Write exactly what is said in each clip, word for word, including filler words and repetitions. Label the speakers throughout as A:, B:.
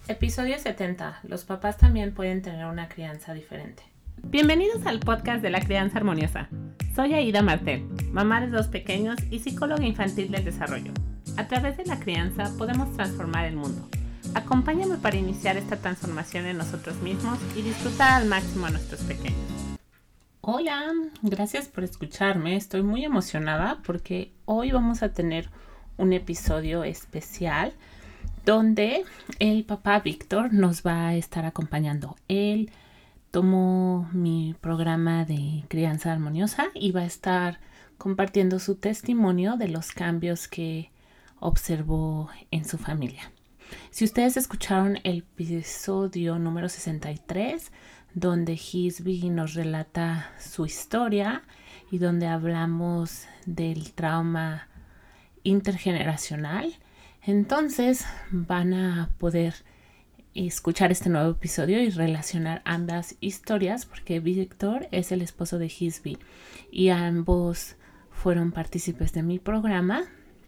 A: Episodio setenta. Los papás también pueden tener una crianza diferente. Bienvenidos al podcast de la crianza armoniosa. Soy Aida Martel, mamá de dos pequeños y psicóloga infantil del desarrollo. A través de la crianza podemos transformar el mundo. Acompáñame para iniciar esta transformación en nosotros mismos y disfrutar al máximo a nuestros pequeños. Hola, gracias por escucharme. Estoy muy emocionada porque hoy vamos a tener un episodio especial donde el papá Víctor nos va a estar acompañando. Él tomó mi programa de crianza armoniosa y va a estar compartiendo su testimonio de los cambios que observó en su familia. Si ustedes escucharon el episodio número sesenta y tres, donde Hisby nos relata su historia y donde hablamos del trauma intergeneracional, entonces van a poder escuchar este nuevo episodio y relacionar ambas historias, porque Víctor es el esposo de Hisby y ambos fueron partícipes de mi programa.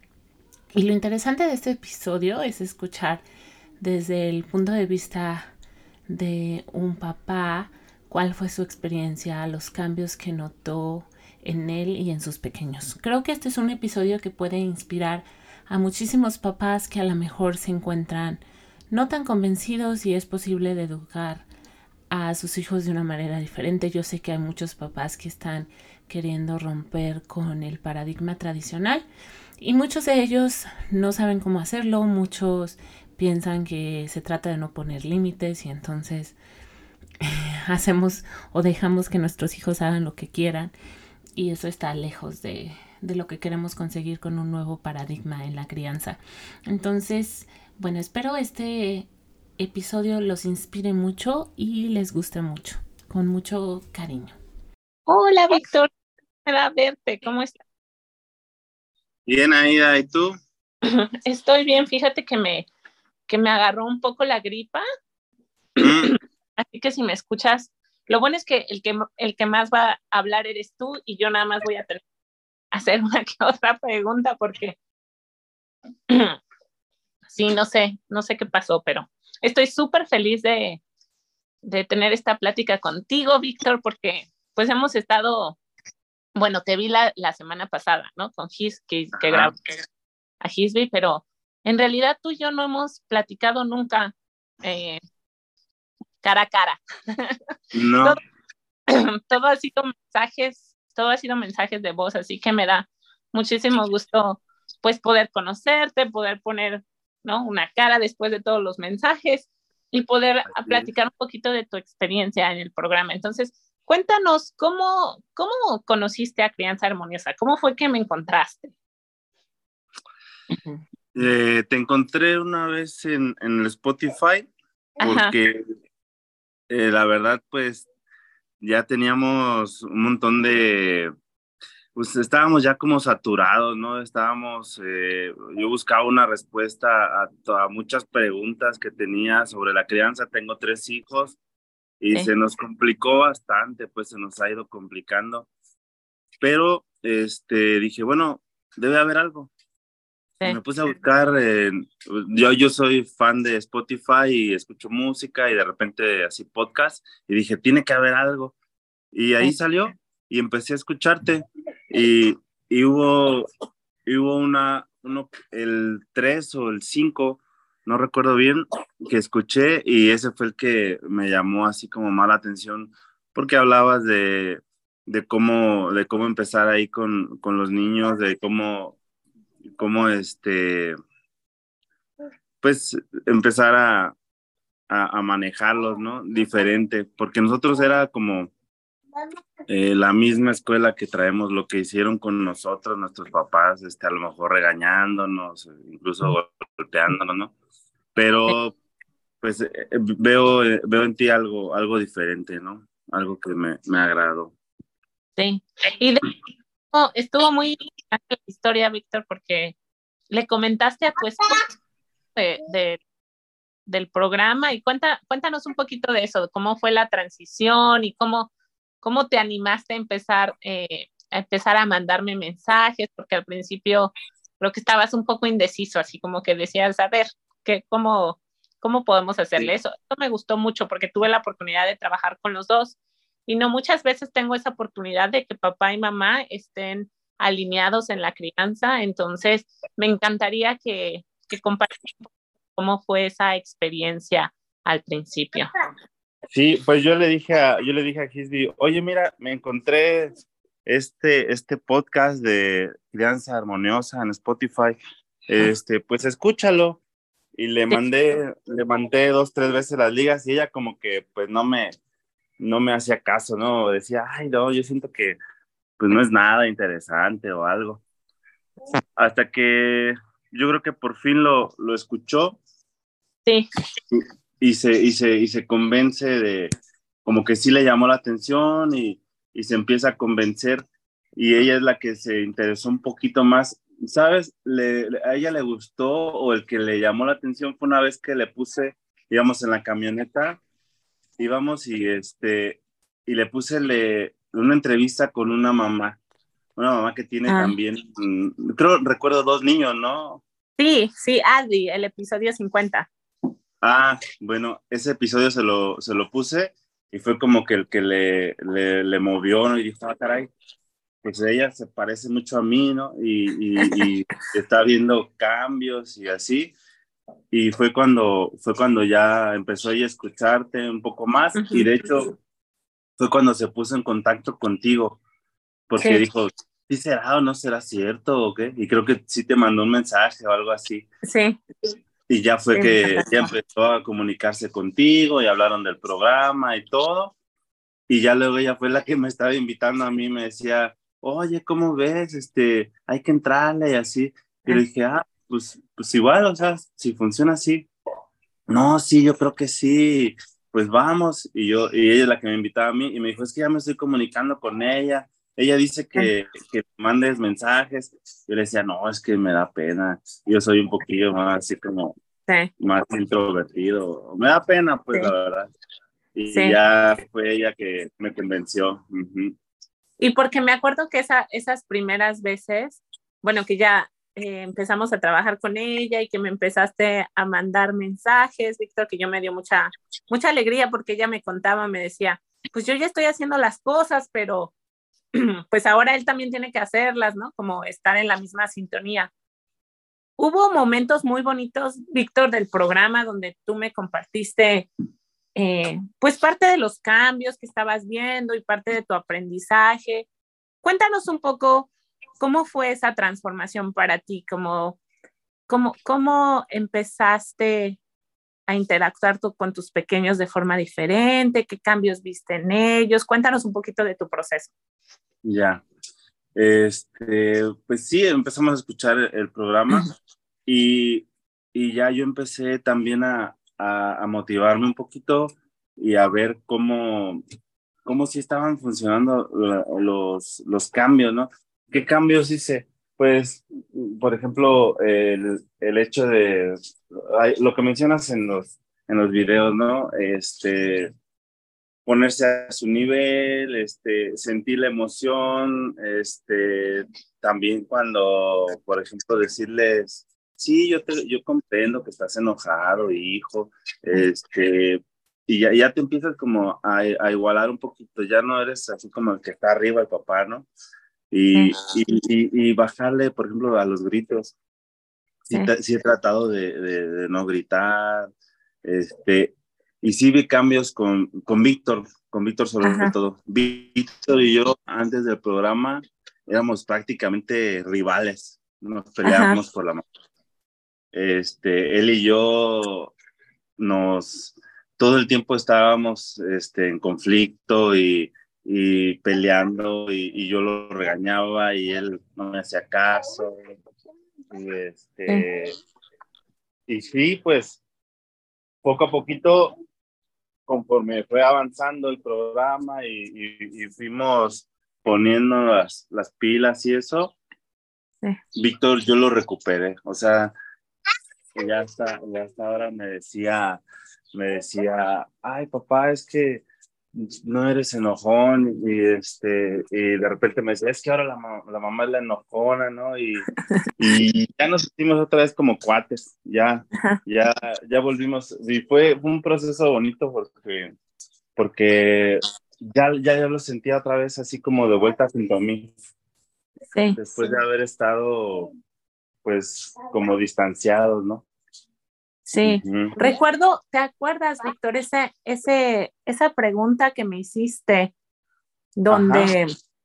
A: Y lo interesante de este episodio es escuchar desde el punto de vista de un papá cuál fue su experiencia, los cambios que notó en él y en sus pequeños. Creo que este es un episodio que puede inspirar a muchísimos papás que a lo mejor se encuentran no tan convencidos y es posible de educar a sus hijos de una manera diferente. Yo sé que hay muchos papás que están queriendo romper con el paradigma tradicional y muchos de ellos no saben cómo hacerlo. Muchos piensan que se trata de no poner límites y entonces eh, hacemos o dejamos que nuestros hijos hagan lo que quieran, y eso está lejos de, de lo que queremos conseguir con un nuevo paradigma en la crianza. Entonces, bueno, espero este episodio los inspire mucho y les guste mucho, con mucho cariño.
B: Hola, Víctor, me da verte, ¿cómo estás?
C: Bien, Aida, ¿y tú?
B: Estoy bien, fíjate que me, que me agarró un poco la gripa,
C: Mm.
B: así que si me escuchas, lo bueno es que el, que el que más va a hablar eres tú y yo nada más voy a tener que hacer una que otra pregunta porque sí, no sé, no sé qué pasó, pero estoy súper feliz de, de tener esta plática contigo, Víctor, porque pues hemos estado, bueno, te vi la, la semana pasada, ¿no? Con His, que, que grabó a Hisby, pero en realidad tú y yo no hemos platicado nunca eh, cara a cara.
C: No.
B: todo, todo ha sido mensajes, todo ha sido mensajes de voz, así que me da muchísimo gusto pues poder conocerte, poder poner, ¿no?, una cara después de todos los mensajes y poder platicar un poquito de tu experiencia en el programa. Entonces, cuéntanos, ¿cómo, cómo conociste a Crianza Armoniosa? ¿Cómo fue que me encontraste?
C: Eh, te encontré una vez en, en el Spotify porque eh, la verdad pues ya teníamos un montón de, pues estábamos ya como saturados, ¿no? Estábamos, eh, yo buscaba una respuesta a, a muchas preguntas que tenía sobre la crianza. Tengo tres hijos y
B: Sí.
C: se nos complicó bastante, pues se nos ha ido complicando, pero este, dije, bueno, debe haber algo.
B: Sí.
C: Me puse a buscar, eh, yo, yo soy fan de Spotify y escucho música y de repente así podcast y dije, tiene que haber algo. Y ahí
B: Sí.
C: salió y empecé a escucharte y, y hubo, y hubo una, uno, el tres o el cinco, no recuerdo bien, que escuché y ese fue el que me llamó así como más la atención porque hablabas de, de, cómo, de cómo empezar ahí con, con los niños, de cómo cómo este, pues empezar a, a, a manejarlos, ¿no? Diferente, porque nosotros era como eh, la misma escuela que traemos, lo que hicieron con nosotros, nuestros papás, este, a lo mejor regañándonos, incluso golpeándonos, ¿no? Pero pues eh, veo, eh, veo en ti algo, algo diferente, ¿no? Algo que me, me agradó.
B: Sí, y de, oh, estuvo muy interesante la historia, Víctor, porque le comentaste a tu esposo de, de, del programa y cuenta, cuéntanos un poquito de eso, de cómo fue la transición y cómo, cómo te animaste a empezar, eh, a empezar a mandarme mensajes, porque al principio creo que estabas un poco indeciso, así como que decías, a ver, ¿qué, cómo, ¿Cómo podemos hacerle eso? Eso me gustó mucho porque tuve la oportunidad de trabajar con los dos y no muchas veces tengo esa oportunidad de que papá y mamá estén alineados en la crianza, entonces me encantaría que, que compartieran cómo fue esa experiencia al principio.
C: Sí, pues yo le dije a, yo le dije a Gisby, oye, mira, me encontré este, este podcast de Crianza Armoniosa en Spotify, este, pues escúchalo. Y le mandé, le mandé dos, tres veces las ligas y ella como que pues no me, no me hacía caso, ¿no? Decía, ay, no, yo siento que pues no es nada interesante o algo. Hasta que yo creo que por fin lo, lo escuchó.
B: Sí.
C: Y se, y, se, y se convence de, como que sí le llamó la atención y, y se empieza a convencer y ella es la que se interesó un poquito más, ¿sabes? Le, a ella le gustó o el que le llamó la atención fue una vez que le puse, íbamos en la camioneta, íbamos y, este, y le puse le, una entrevista con una mamá, una mamá que tiene ah. también, creo, recuerdo dos niños, ¿no?
B: Sí, sí, Adi, el episodio cincuenta.
C: Ah, bueno, ese episodio se lo, se lo puse y fue como que el que le, le, le movió, ¿no? Y dijo, ah, caray, pues ella se parece mucho a mí, ¿no? Y, y, y está viendo cambios y así. Y fue cuando, fue cuando ya empezó ella a escucharte un poco más. Uh-huh. Y de hecho, fue cuando se puso en contacto contigo, porque sí. Dijo, ¿sí será o no será cierto o qué? Y creo que sí te mandó un mensaje o algo así.
B: Sí.
C: Y ya fue sí, que ya empezó a comunicarse contigo y hablaron del programa y todo. Y ya luego ella fue la que me estaba invitando a mí, me decía, oye, ¿cómo ves? Este, hay que entrarle y así. Y le dije, ah, pues, pues igual, o sea, si funciona así. No, sí, yo creo que sí, pues vamos. Y yo, y ella es la que me invitaba a mí y me dijo, es que ya me estoy comunicando con ella. Ella dice que, que mandes mensajes. Yo le decía, no, es que me da pena. Yo soy un poquillo más así como sí. más introvertido. Me da pena, pues, sí. La verdad. Y sí. Ya fue ella que me convenció. Uh-huh.
B: Y porque me acuerdo que esa, esas primeras veces, bueno, que ya eh, empezamos a trabajar con ella y que me empezaste a mandar mensajes, Víctor, que yo me dio mucha, mucha alegría porque ella me contaba, me decía, pues yo ya estoy haciendo las cosas, pero pues ahora él también tiene que hacerlas, ¿no? Como estar en la misma sintonía. Hubo momentos muy bonitos, Víctor, del programa donde tú me compartiste eh, pues parte de los cambios que estabas viendo y parte de tu aprendizaje. Cuéntanos un poco cómo fue esa transformación para ti, cómo, cómo, cómo empezaste a interactuar tú con tus pequeños de forma diferente, qué cambios viste en ellos. Cuéntanos un poquito de tu proceso.
C: Ya, este, pues sí, empezamos a escuchar el programa y, y ya yo empecé también a, a, a motivarme un poquito y a ver cómo, cómo sí estaban funcionando los, los cambios, ¿no? ¿Qué cambios hice? Pues, por ejemplo, el, el hecho de, lo que mencionas en los, en los videos, ¿no? Este... ponerse a su nivel, este, sentir la emoción, este, también cuando, por ejemplo, decirles, sí, yo, te, yo comprendo que estás enojado, hijo, este, y ya, ya te empiezas como a, a igualar un poquito, ya no eres así como el que está arriba, el papá, ¿no? Y, sí. y, y, y bajarle, por ejemplo, a los gritos. Sí, sí. sí he tratado de, de, de no gritar, este, y sí vi cambios con, con Víctor, con Víctor sobre Ajá. todo. Víctor y yo, antes del programa, éramos prácticamente rivales, nos peleábamos Ajá. por la mano. Este, él y yo nos, todo el tiempo estábamos este, en conflicto y, y peleando, y, y yo lo regañaba y él no me hacía caso. Y, este, sí. y sí, pues, poco a poquito, conforme fue avanzando el programa y, y, y fuimos poniendo las, las pilas y eso, sí. Víctor, yo lo recuperé. O sea, ya hasta, ya hasta ahora me decía, me decía, ay, papá, es que no eres enojón, y este, y de repente me decía, es que ahora la, ma- la mamá es la enojona, ¿no? Y, y ya nos sentimos otra vez como cuates, ya,
B: Ajá.
C: ya, ya volvimos, y fue, fue un proceso bonito porque, porque ya, ya, ya lo sentía otra vez así como de vuelta junto a mí,
B: Sí,
C: después de haber estado, pues, como distanciados, ¿no?
B: sí.
C: Ujú.
B: Recuerdo, ¿te acuerdas, Víctor, ese, ese, esa pregunta que me hiciste
C: Ajá,
B: donde,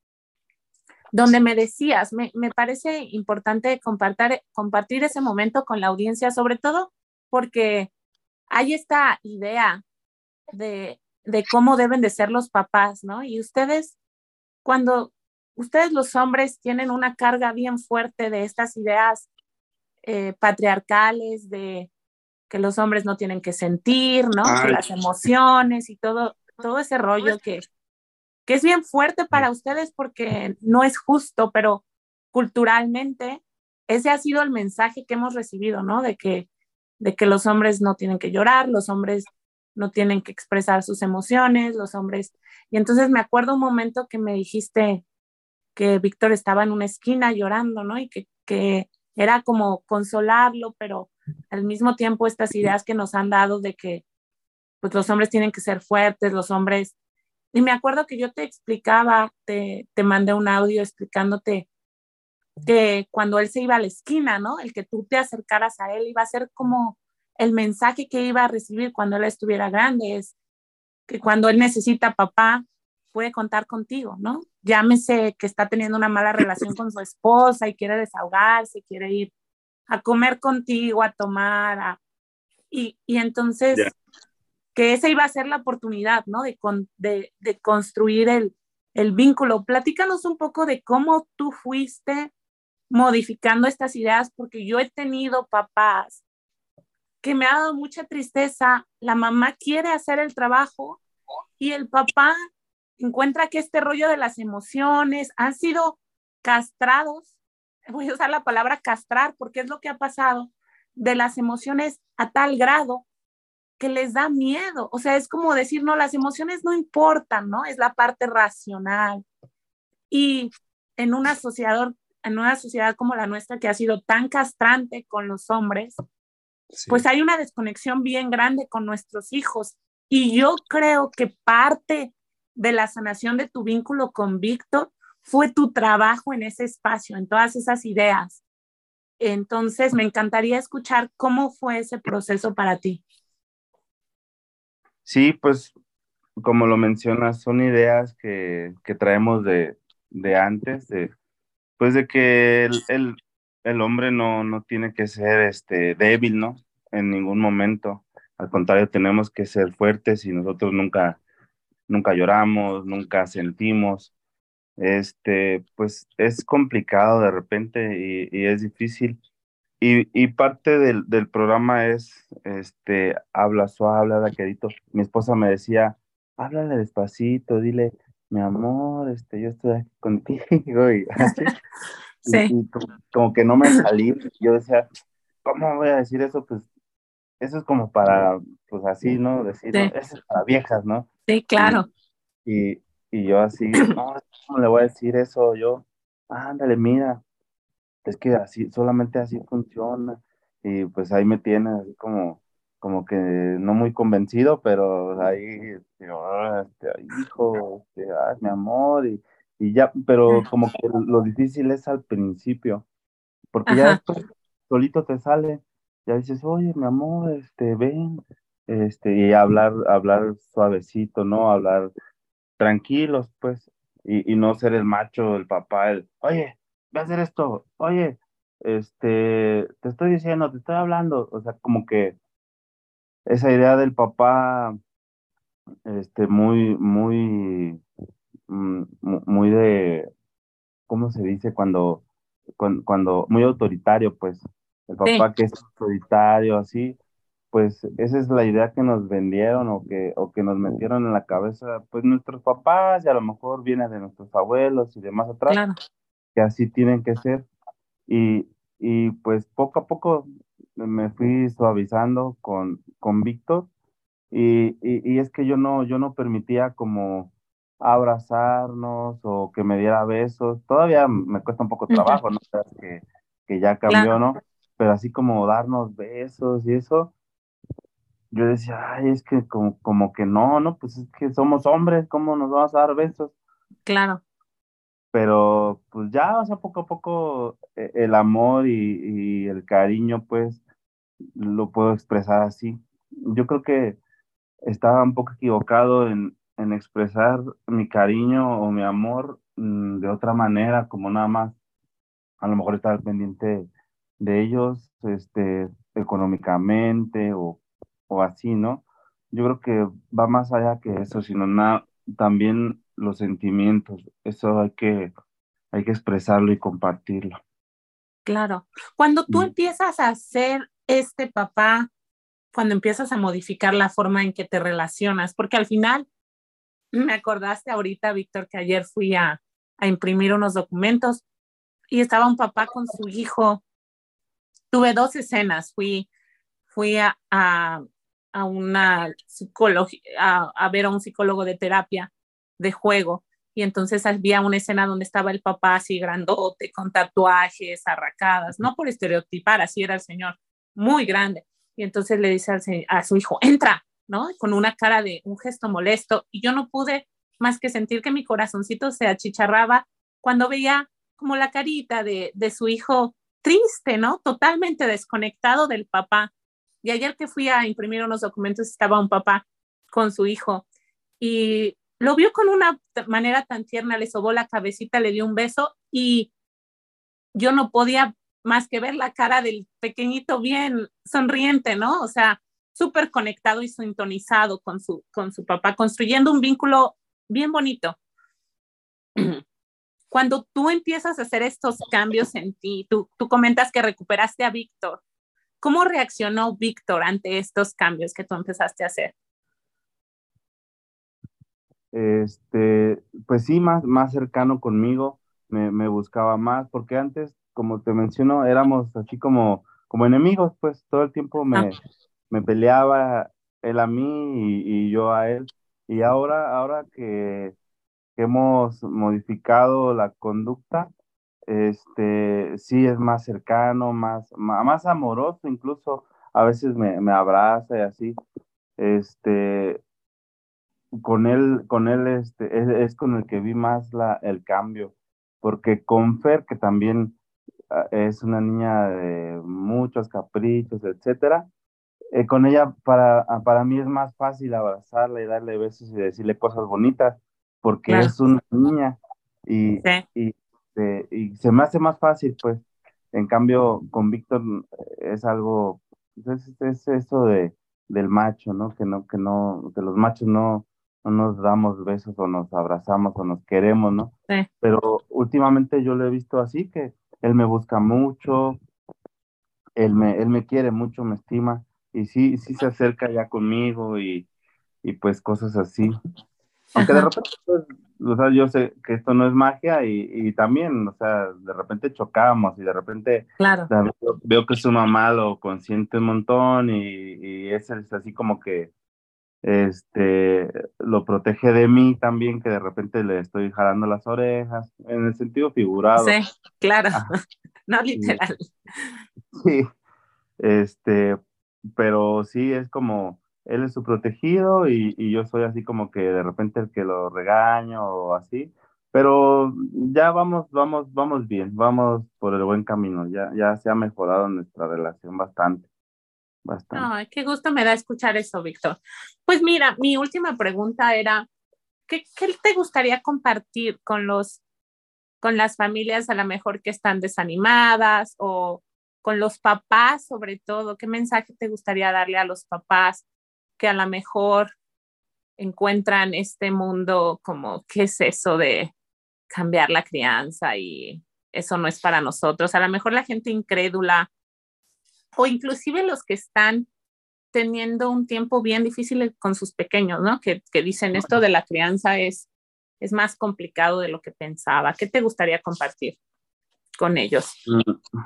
B: donde me decías, me, me parece importante compartir, compartir ese momento con la audiencia, sobre todo porque hay esta idea de, de cómo deben de ser los papás, ¿no? Y ustedes, cuando ustedes los hombres tienen una carga bien fuerte de estas ideas eh, patriarcales, de que los hombres no tienen que sentir, ¿no? Que
C: ay,
B: las emociones y todo, todo ese rollo que, que es bien fuerte para ustedes porque no es justo, pero culturalmente ese ha sido el mensaje que hemos recibido, ¿no? De que, de que los hombres no tienen que llorar, los hombres no tienen que expresar sus emociones, los hombres... Y entonces me acuerdo un momento que me dijiste que Víctor estaba en una esquina llorando, ¿no? Y que, que era como consolarlo, pero al mismo tiempo estas ideas que nos han dado de que pues los hombres tienen que ser fuertes, los hombres... Y me acuerdo que yo te explicaba, te, te mandé un audio explicándote que cuando él se iba a la esquina, ¿no? El que tú te acercaras a él iba a ser como el mensaje que iba a recibir cuando él estuviera grande, es que cuando él necesita papá, puede contar contigo, ¿no? Llámese que está teniendo una mala relación con su esposa y quiere desahogarse, quiere ir a comer contigo, a tomar, a... Y, y
C: ya.
B: entonces que esa iba a ser la oportunidad, ¿no? De, con, de, de construir el, el vínculo. Platícanos un poco de cómo tú fuiste modificando estas ideas, porque yo he tenido papás que me ha dado mucha tristeza. La mamá quiere hacer el trabajo y el papá encuentra que este rollo de las emociones han sido castrados. Voy a usar la palabra castrar porque es lo que ha pasado de las emociones a tal grado que les da miedo. O sea, es como decir, no, las emociones no importan, ¿no? Es la parte racional. Y en una sociedad, en una sociedad como la nuestra que ha sido tan castrante con los hombres,
C: Sí.
B: pues hay una desconexión bien grande con nuestros hijos. Y yo creo que parte de la sanación de tu vínculo con Víctor fue tu trabajo en ese espacio, en todas esas ideas. Entonces, me encantaría escuchar cómo fue ese proceso para ti.
C: Sí, pues como lo mencionas, son ideas que, que traemos de, de antes, de, pues de que el, el, el hombre no, no tiene que ser este, débil, ¿no? En ningún momento. Al contrario, tenemos que ser fuertes y nosotros nunca, nunca lloramos, nunca sentimos. Este, pues es complicado de repente y, y es difícil. Y, y parte del, del programa es, este, habla suave, habla vaquerito. Mi esposa me decía, háblale despacito, dile, mi amor, este, yo estoy aquí contigo y así. Y,
B: Sí,
C: y como, como que no me salí. Yo decía, ¿cómo voy a decir eso? Pues eso es como para, pues así, ¿no? Decir, no,
B: sí,
C: eso es para viejas, ¿no?
B: sí,
C: Y,
B: claro.
C: y, y yo así, no, ¿cómo le voy a decir eso? Yo, ándale, mira. Es que así, solamente así funciona. Y pues ahí me tiene así como, como que no muy convencido, pero ahí, digo, "Ah, este, ay, hijo, este, ay, mi amor", y, y ya, pero como que lo difícil es al principio, porque ya
B: Ajá,
C: después solito te sale, ya dices, oye, mi amor, este, ven, este, y hablar, hablar suavecito, ¿no? Hablar tranquilos, pues, y, y no ser el macho, el papá, el, oye, ve a hacer esto, oye, este, te estoy diciendo, te estoy hablando, o sea, como que esa idea del papá, este, muy, muy, mm, mu- muy de, ¿cómo se dice? Cuando, cuando, cuando, muy autoritario, pues, el
B: sí,
C: papá que es autoritario, así, pues esa es la idea que nos vendieron o que, o que nos metieron en la cabeza, pues nuestros papás y a lo mejor viene de nuestros abuelos y demás atrás,
B: claro.
C: que así tienen que ser. Y, y pues poco a poco me fui suavizando con, con Víctor Y, y, y es que yo no, yo no permitía como abrazarnos o que me diera besos. Todavía me cuesta un poco
B: Ujú,
C: trabajo, no creas que, que ya cambió,
B: claro,
C: ¿no? Pero así como darnos besos y eso, yo decía, ay, es que como, como que no, no, pues es que somos hombres, ¿cómo nos vamos a dar besos?
B: claro,
C: Pero pues ya, o sea, poco a poco eh, el amor y, y el cariño, pues lo puedo expresar así. Yo creo que estaba un poco equivocado en, en expresar mi cariño o mi amor mm, de otra manera, como nada más, a lo mejor estar pendiente de ellos, este, económicamente o, o así, ¿no? Yo creo que va más allá que eso, sino nada, también los sentimientos, eso hay que, hay que expresarlo y compartirlo.
B: claro. Cuando tú
C: Mm.
B: empiezas a ser este papá, cuando empiezas a modificar la forma en que te relacionas, porque al final me acordaste ahorita, Víctor, que ayer fui a, a imprimir unos documentos y estaba un papá con su hijo. Tuve dos escenas, fui, fui a, a, a una psicología, a, a ver a un psicólogo de terapia de juego, y entonces había una escena donde estaba el papá así grandote, con tatuajes, arracadas, no por estereotipar, así era el señor, muy grande. Y entonces le dice al se- a su hijo, entra, ¿no? Con una cara de un gesto molesto, y yo no pude más que sentir que mi corazoncito se achicharraba cuando veía como la carita de, de su hijo triste, ¿no? Totalmente desconectado del papá. Y ayer que fui a imprimir unos documentos estaba un papá con su hijo y lo vio con una manera tan tierna, le sobó la cabecita, le dio un beso y yo no podía más que ver la cara del pequeñito bien sonriente, ¿no? O sea, súper conectado y sintonizado con su, con su papá, construyendo un vínculo bien bonito. Cuando tú empiezas a hacer estos cambios en ti, tú, tú comentas que recuperaste a Víctor. ¿Cómo reaccionó Víctor ante estos cambios que tú empezaste a hacer?
C: Este, pues sí, más, más cercano conmigo, me, me buscaba más, porque antes, como te menciono, éramos así como, como enemigos, pues todo el tiempo
B: Ah,
C: me, me peleaba él a mí y, y yo a él. Y ahora, ahora que, que hemos modificado la conducta, este, sí es más cercano, más, ma- más amoroso, incluso a veces me, me abraza y así. Este, con él, con él este, es, es con el que vi más la, el cambio, porque con Fer, que también ah, es una niña de muchos caprichos, etcétera, eh, con ella para, ah, para mí es más fácil abrazarla y darle besos y decirle cosas bonitas, porque
B: claro,
C: es una niña y,
B: sí,
C: y, eh, y se me hace más fácil, pues. En cambio, con Víctor eh, es algo, pues, es, es eso de, del macho, ¿no? Que no, que no, que los machos no, no nos damos besos o nos abrazamos o nos queremos, ¿no?
B: sí.
C: Pero últimamente yo lo he visto así, que él me busca mucho, él me, él me quiere mucho, me estima, y sí, sí se acerca ya conmigo y, y pues cosas así. Aunque de
B: Ajá,
C: repente, pues, o sea, yo sé que esto no es magia y, y también, o sea, de repente chocamos y de repente
B: claro,
C: también veo, veo que su mamá lo consiente un montón y, y es, es así como que este lo protege de mí también, que de repente le estoy jalando las orejas, en el sentido
B: sí,
C: figurado.
B: claro,
C: Ah,
B: no
C: y-
B: literal.
C: sí, este, pero sí es como, él es su protegido y, y yo soy así como que de repente el que lo regaño o así, pero ya vamos, vamos, vamos bien, vamos por el buen camino, ya, ya se ha mejorado nuestra relación bastante, bastante.
B: Ay, qué gusto me da escuchar eso, Víctor. Pues mira, mi última pregunta era, ¿qué, qué te gustaría compartir con los, con las familias a lo mejor que están desanimadas o con los papás sobre todo? ¿Qué mensaje te gustaría darle a los papás que a lo mejor encuentran este mundo como, ¿qué es eso de cambiar la crianza y eso no es para nosotros? A lo mejor la gente incrédula o inclusive los que están teniendo un tiempo bien difícil con sus pequeños, ¿no? Que, que dicen esto de la crianza es, es más complicado de lo que pensaba. ¿Qué te gustaría compartir con ellos?
C: Mm,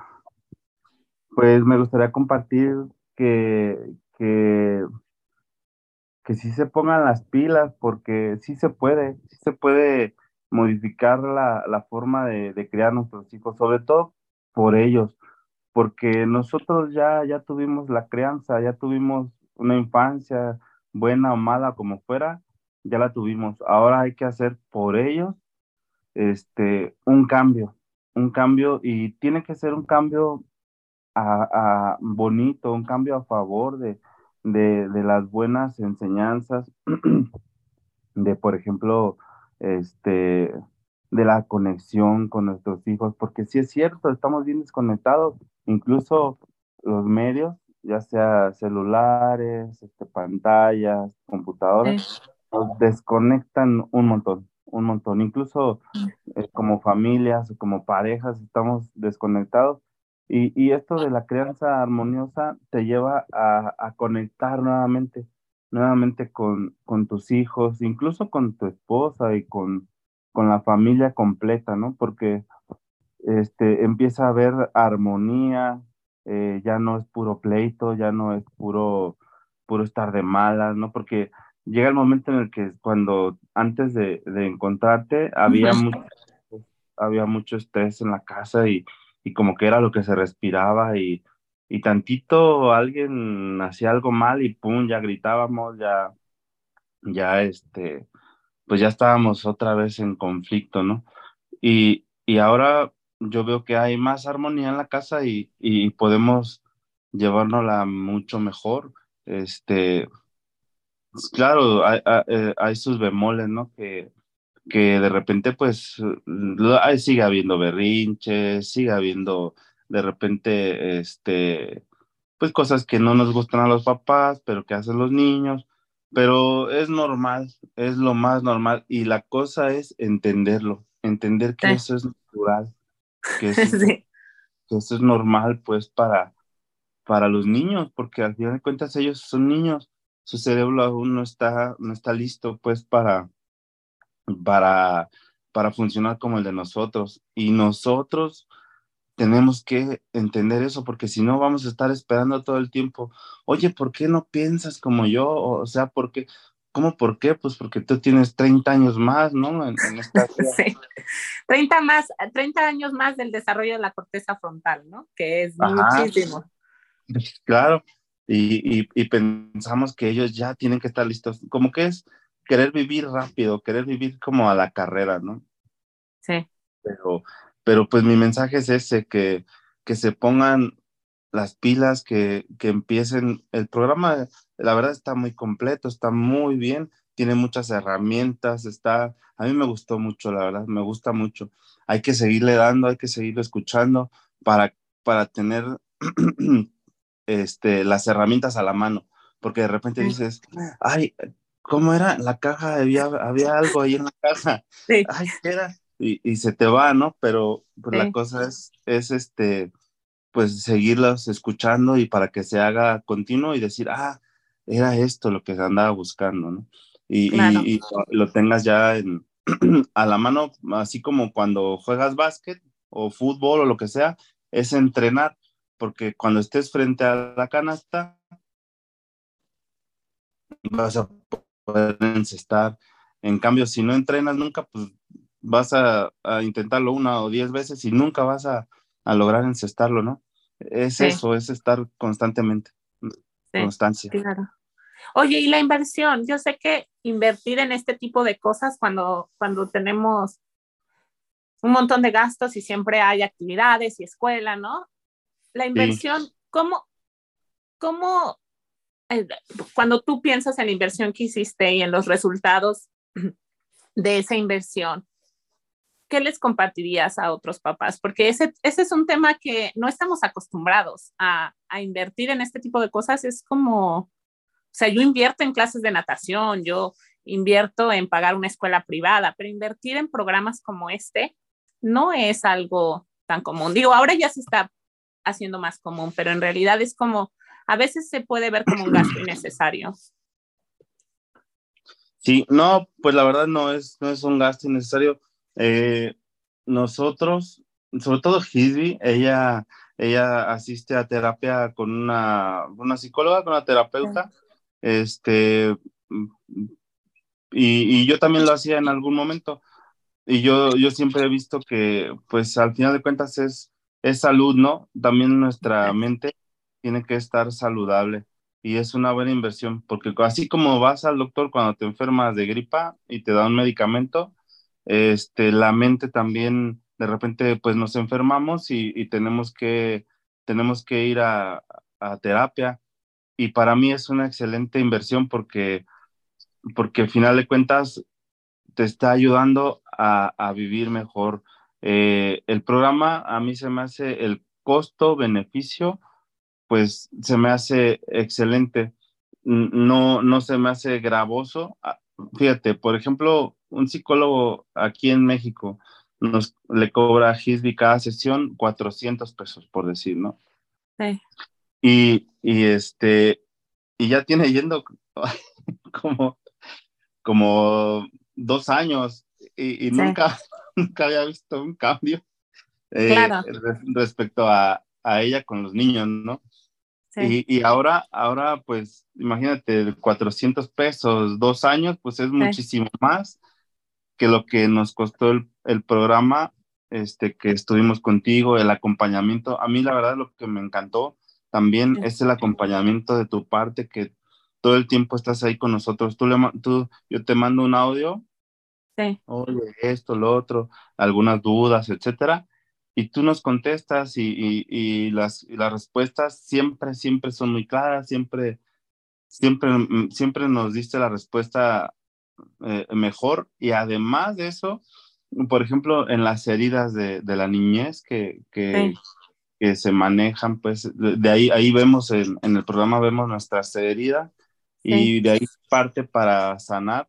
C: Pues me gustaría compartir que, que que sí se pongan las pilas, porque sí se puede, sí se puede modificar la, la forma de, de criar a nuestros hijos, sobre todo por ellos, porque nosotros ya, ya tuvimos la crianza, ya tuvimos una infancia, buena o mala como fuera, ya la tuvimos. Ahora hay que hacer por ellos este, un cambio, un cambio, y tiene que ser un cambio a, a bonito, un cambio a favor de, de, de las buenas enseñanzas, de, por ejemplo, este, de la conexión con nuestros hijos, porque sí es cierto, estamos bien desconectados, incluso los medios, ya sea celulares, este, pantallas,
B: Sí.
C: computadoras, nos desconectan un montón, un montón, incluso eh, como familias, como parejas, estamos desconectados. Y, y esto de la crianza armoniosa te lleva a, a conectar nuevamente, nuevamente con, con tus hijos, incluso con tu esposa y con, con la familia completa, ¿no? Porque este, empieza a haber armonía, eh, ya no es puro pleito, ya no es puro, puro estar de malas, ¿no? Porque llega el momento en el que cuando antes de, de encontrarte había
B: Ujú.
C: mucho, había mucho estrés en la casa y, y como que era lo que se respiraba y, y tantito alguien hacía algo mal y pum, ya gritábamos, ya, ya este, pues ya estábamos otra vez en conflicto, ¿no? Y, y ahora yo veo que hay más armonía en la casa y, y podemos llevárnosla mucho mejor. Este, pues, claro, hay, hay, eh, hay sus bemoles, ¿no? Que, que de repente, pues, lo- ahí sigue habiendo berrinches, sigue habiendo de repente, este, pues cosas que no nos gustan a los papás, pero que hacen los niños, pero es normal, es lo más normal y la cosa es entenderlo, entender que
B: Sí.
C: eso es natural, que eso es,
B: Sí.
C: que eso es normal pues para, para los niños, porque al final de cuentas ellos son niños, su cerebro aún no está, no está listo pues para, para, para funcionar como el de nosotros y nosotros tenemos que entender eso, porque si no vamos a estar esperando todo el tiempo. Oye, ¿por qué no piensas como yo? O sea, ¿por qué? ¿Cómo por qué? Pues porque tú tienes treinta años más, ¿no? En, en esta vida.
B: Sí. treinta más, treinta años más del desarrollo de la corteza frontal, ¿no? Que es
C: Ajá,
B: muchísimo.
C: claro. Y, y, y pensamos que ellos ya tienen que estar listos. Como que es querer vivir rápido, querer vivir como a la carrera, ¿no?
B: Sí.
C: Pero, pero pues mi mensaje es ese, que, que se pongan las pilas, que, que empiecen. El programa, la verdad, está muy completo, está muy bien, tiene muchas herramientas, está, a mí me gustó mucho, la verdad, me gusta mucho. Hay que seguirle dando, hay que seguirlo escuchando para, para tener este, las herramientas a la mano, porque de repente
B: Sí.
C: dices, ay, ¿cómo era? La caja, había, había algo ahí en la caja,
B: Sí.
C: ay, ¿qué era? Y, y se te va, ¿no? Pero pues la
B: Sí.
C: cosa es, es este, pues seguirlas escuchando y para que se haga continuo y decir, ah, era esto lo que se andaba buscando, ¿no? Y,
B: Claro.
C: y, y lo tengas ya en, a la mano, así como cuando juegas básquet o fútbol o lo que sea, es entrenar, porque cuando estés frente a la canasta, vas a poder encestar. En cambio, si no entrenas nunca, pues vas a, a intentarlo una o diez veces y nunca vas a, a lograr encestarlo, ¿no? Es
B: Sí.
C: eso, es estar constantemente,
B: Sí.
C: constancia.
B: Claro. Oye, y la inversión, yo sé que invertir en este tipo de cosas cuando, cuando tenemos un montón de gastos y siempre hay actividades y escuela, ¿no? La
C: Sí,
B: inversión, ¿cómo, cómo eh, cuando tú piensas en la inversión que hiciste y en los resultados de esa inversión, ¿qué les compartirías a otros papás? Porque ese, ese es un tema que no estamos acostumbrados a, a invertir en este tipo de cosas. Es como, o sea, yo invierto en clases de natación, yo invierto en pagar una escuela privada, pero invertir en programas como este no es algo tan común. Digo, ahora ya se está haciendo más común, pero en realidad es como, a veces se puede ver como un gasto innecesario.
C: sí, no, pues la verdad no es, no es un gasto innecesario. Eh, nosotros, sobre todo Hisby, ella, ella asiste a terapia con una, una psicóloga, con una terapeuta, este, y, y yo también lo hacía en algún momento. Y yo, yo siempre he visto que, pues, al final de cuentas es, es salud, ¿no? También nuestra mente tiene que estar saludable y es una buena inversión, porque así como vas al doctor cuando te enfermas de gripa y te da un medicamento, este, la mente también, de repente, pues, nos enfermamos y, y tenemos que, tenemos que ir a, a terapia. Y para mí es una excelente inversión porque, porque al final de cuentas te está ayudando a, a vivir mejor. Eh, el programa a mí se me hace el costo-beneficio, pues se me hace excelente. N- No, no se me hace gravoso. Ah, fíjate, por ejemplo, un psicólogo aquí en México nos le cobra a Hisby cada sesión cuatrocientos pesos, por decir, ¿no?
B: Sí,
C: Y, y este, y ya tiene yendo como como dos años y, y
B: sí,
C: nunca, nunca había visto un cambio eh,
B: claro,
C: re- respecto a, a ella con los niños, ¿no?
B: sí,
C: Y, y ahora, ahora, pues, imagínate, cuatrocientos pesos, dos años, pues es
B: sí,
C: muchísimo más que lo que nos costó el, el programa este, que estuvimos contigo, el acompañamiento. A mí, la verdad, lo que me encantó también
B: sí,
C: es el acompañamiento de tu parte, que todo el tiempo estás ahí con nosotros. Tú, le, ma- tú, yo te mando un audio,
B: sí,
C: oye, esto, lo otro, algunas dudas, etcétera, y tú nos contestas y, y, y las, y las respuestas siempre, siempre son muy claras, siempre, siempre, mm, siempre nos diste la respuesta eh, mejor, y además de eso, por ejemplo, en las heridas de, de la niñez que, que,
B: sí,
C: que se manejan, pues de, de ahí, ahí vemos en, en el programa, vemos nuestras heridas
B: sí,
C: y de ahí parte para sanar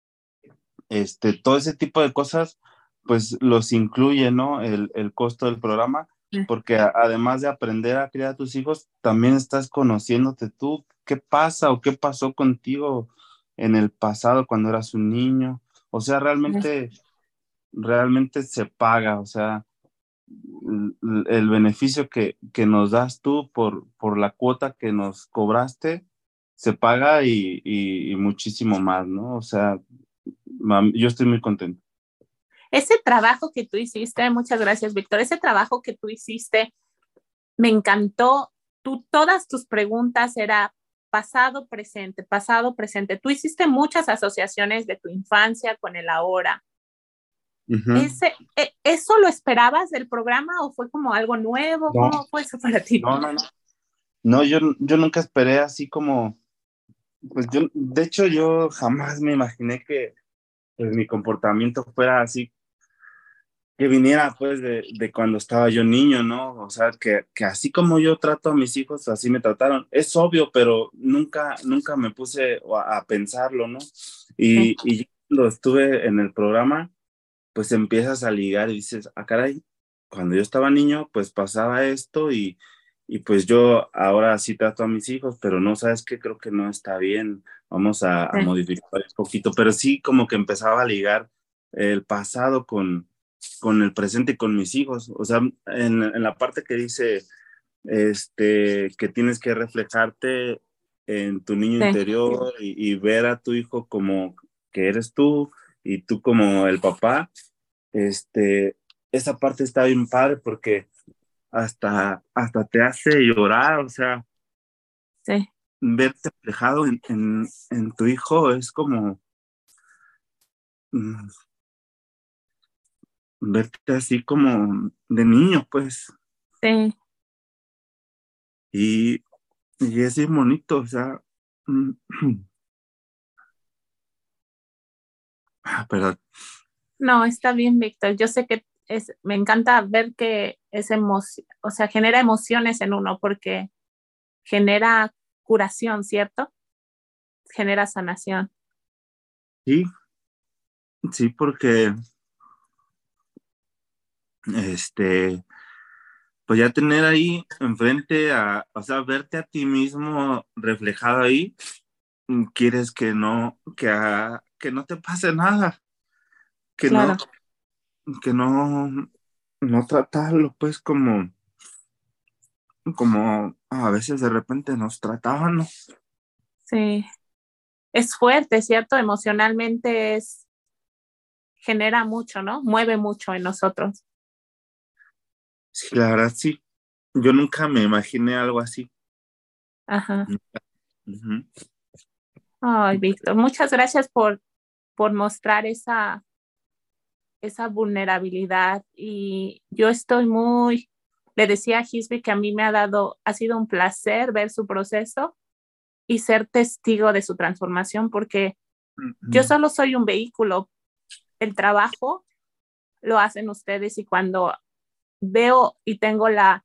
C: este, todo ese tipo de cosas, pues los incluye, ¿no? El, el costo del programa,
B: sí,
C: porque a- además de aprender a criar a tus hijos, también estás conociéndote tú, qué pasa o qué pasó contigo en el pasado cuando eras un niño. O sea, realmente, realmente se paga, o sea, el, el beneficio que, que nos das tú por, por la cuota que nos cobraste, se paga y, y, y muchísimo más, ¿no? O sea, mam- yo estoy muy contento.
B: ese trabajo que tú hiciste, muchas gracias, Víctor, ese trabajo que tú hiciste me encantó. Tú, todas tus preguntas era pasado, presente, pasado, presente. Tú hiciste muchas asociaciones de tu infancia con el ahora.
C: Ujú.
B: Ese, e- ¿Eso lo esperabas del programa o fue como algo nuevo?
C: No,
B: ¿Cómo fue eso para ti?
C: no, no, no. No, yo, yo nunca esperé así como, pues yo, de hecho yo jamás me imaginé que pues, mi comportamiento fuera así, que viniera pues de, de cuando estaba yo niño, ¿no? O sea, que, que así como yo trato a mis hijos, así me trataron. Es obvio, pero nunca, nunca me puse a, a pensarlo, ¿no?
B: Sí,
C: Y, y cuando estuve en el programa, pues empiezas a ligar y dices, ah, caray, cuando yo estaba niño, pues pasaba esto y, y pues yo ahora sí trato a mis hijos, pero no, ¿sabes qué? Creo que no está bien, vamos a, a
B: sí,
C: modificar un poquito, pero sí como que empezaba a ligar el pasado con, con el presente y con mis hijos, o sea, en, en la parte que dice, este, que tienes que reflejarte en tu niño
B: sí.
C: interior y, y ver a tu hijo como que eres tú y tú como el papá, este, esa parte está bien padre porque hasta, hasta te hace llorar, o sea,
B: Sí,
C: verte reflejado en, en, en tu hijo es como mm, verte así como de niño, pues,
B: sí.
C: y, y es bien bonito, o sea, mm, ah, perdón,
B: No, está bien, Víctor. Yo sé que es, me encanta ver que es emoción, o sea, genera emociones en uno porque genera curación, ¿cierto? Genera sanación.
C: sí, sí, porque, este, pues ya tener ahí enfrente a, o sea, verte a ti mismo reflejado ahí, mm, quieres que no, que, a- que no te pase nada, que no,
B: Claro,
C: que no, no tratarlo pues como, como a veces de repente nos trataban, ¿no?
B: sí. es fuerte, ¿cierto? Emocionalmente es, genera mucho, ¿no? Mueve mucho en nosotros.
C: Sí, la verdad sí. Yo nunca me imaginé algo así.
B: Ajá.
C: Uh-huh.
B: Ay, Víctor, muchas gracias por, por mostrar esa, esa vulnerabilidad. Y yo estoy muy, le decía a Hisby que a mí me ha dado, ha sido un placer ver su proceso y ser testigo de su transformación, porque uh-huh. yo solo soy un vehículo. El trabajo lo hacen ustedes, y cuando veo y tengo la,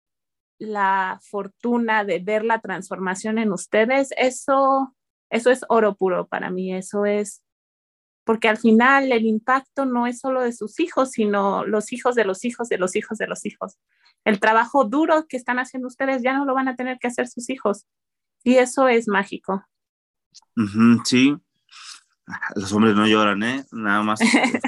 B: la fortuna de ver la transformación en ustedes, eso, eso es oro puro para mí. Eso es, porque al final el impacto no es solo de sus hijos, sino los hijos de los hijos de los hijos de los hijos. El trabajo duro que están haciendo ustedes ya no lo van a tener que hacer sus hijos, y eso es mágico.
C: Uh-huh, sí, los hombres no lloran, ¿eh? Nada más.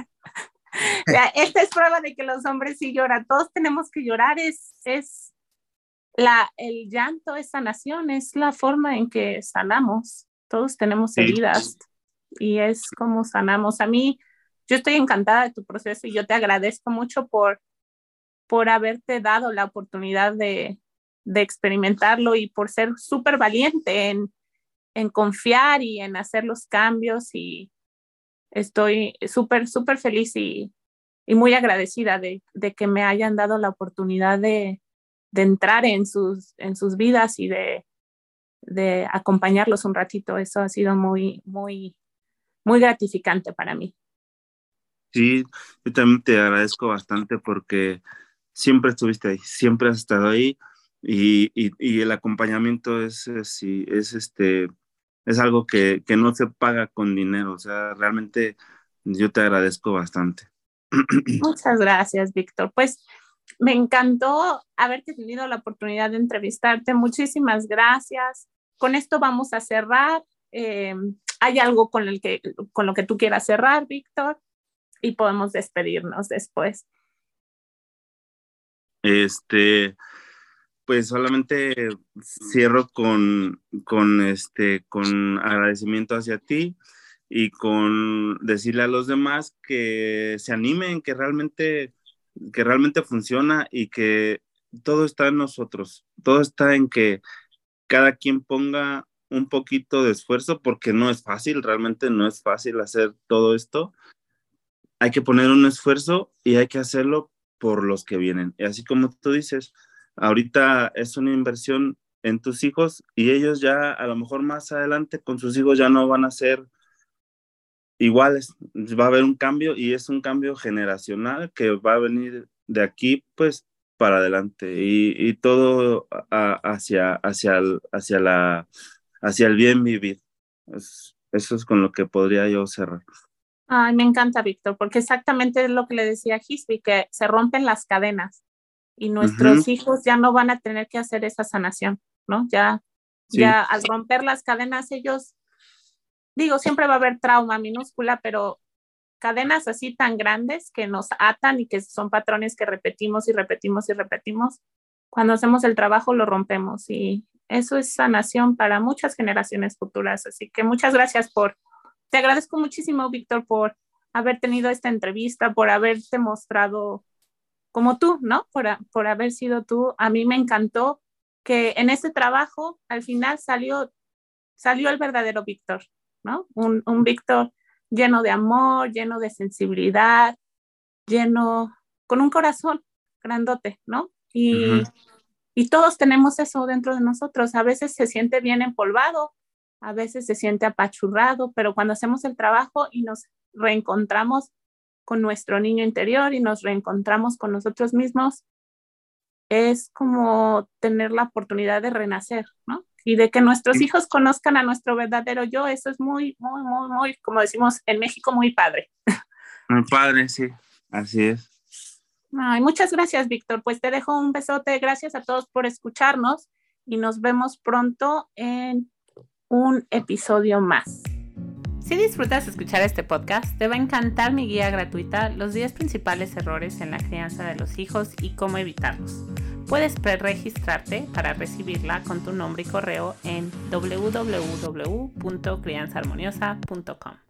B: Esta es prueba de que los hombres sí lloran. Todos tenemos que llorar. Es, es la, el llanto es sanación, es la forma en que sanamos. Todos tenemos heridas, sí. Y es como sanamos. A mí, yo estoy encantada de tu proceso, y yo te agradezco mucho por, por haberte dado la oportunidad de, de experimentarlo, y por ser súper valiente en, en confiar y en hacer los cambios. Y estoy súper, súper feliz y, y muy agradecida de, de que me hayan dado la oportunidad de, de entrar en sus, en sus vidas y de, de acompañarlos un ratito. Eso ha sido muy, muy, muy gratificante para mí.
C: Sí, yo también te agradezco bastante porque siempre estuviste ahí, siempre has estado ahí, y, y, y el acompañamiento es, es, es, este, es algo que, que no se paga con dinero. O sea, realmente yo te agradezco bastante.
B: Muchas gracias, Víctor. Pues me encantó haberte tenido la oportunidad de entrevistarte. Muchísimas gracias. Con esto vamos a cerrar. Eh, ¿hay algo con, el que, con lo que tú quieras cerrar, Víctor? Y podemos despedirnos después.
C: Este, pues solamente cierro con, con, este, con agradecimiento hacia ti, y con decirle a los demás que se animen, que realmente, que realmente funciona, y que todo está en nosotros. Todo está en que cada quien ponga un poquito de esfuerzo, porque no es fácil, realmente no es fácil hacer todo esto. Hay que poner un esfuerzo y hay que hacerlo por los que vienen. Y así como tú dices, ahorita es una inversión en tus hijos, y ellos ya a lo mejor más adelante con sus hijos ya no van a ser iguales. Va a haber un cambio, y es un cambio generacional que va a venir de aquí pues para adelante, y, y todo a, hacia, hacia, el, hacia, la, hacia el bien vivir. Es, eso es con lo que podría yo cerrar.
B: Ay, me encanta, Víctor, porque exactamente es lo que le decía a Hisby, que se rompen las cadenas y nuestros uh-huh. hijos ya no van a tener que hacer esa sanación, ¿no? Ya, sí. ya al romper las cadenas, ellos, digo, siempre va a haber trauma minúscula, pero cadenas así tan grandes que nos atan y que son patrones que repetimos y repetimos y repetimos, cuando hacemos el trabajo lo rompemos, y eso es sanación para muchas generaciones futuras. Así que muchas gracias por, te agradezco muchísimo, Víctor, por haber tenido esta entrevista, por haberte mostrado como tú, ¿no? Por, por haber sido tú. A mí me encantó que en este trabajo al final salió, salió el verdadero Víctor, ¿no? Un, un Víctor lleno de amor, lleno de sensibilidad, lleno, con un corazón grandote, ¿no? Y, uh-huh. y todos tenemos eso dentro de nosotros. A veces se siente bien empolvado, a veces se siente apachurrado, pero cuando hacemos el trabajo y nos reencontramos con nuestro niño interior y nos reencontramos con nosotros mismos, es como tener la oportunidad de renacer, ¿no? Y de que nuestros sí. hijos conozcan a nuestro verdadero yo. Eso es muy, muy, muy, muy, como decimos en México, muy padre.
C: Muy padre, sí, así es.
B: Ay, muchas gracias, Víctor. Pues te dejo un besote. Gracias a todos por escucharnos, y nos vemos pronto en un episodio más.
A: Si disfrutas escuchar este podcast, te va a encantar mi guía gratuita, los diez principales errores en la crianza de los hijos y cómo evitarlos. Puedes preregistrarte para recibirla con tu nombre y correo en w w w punto crianza armoniosa punto com.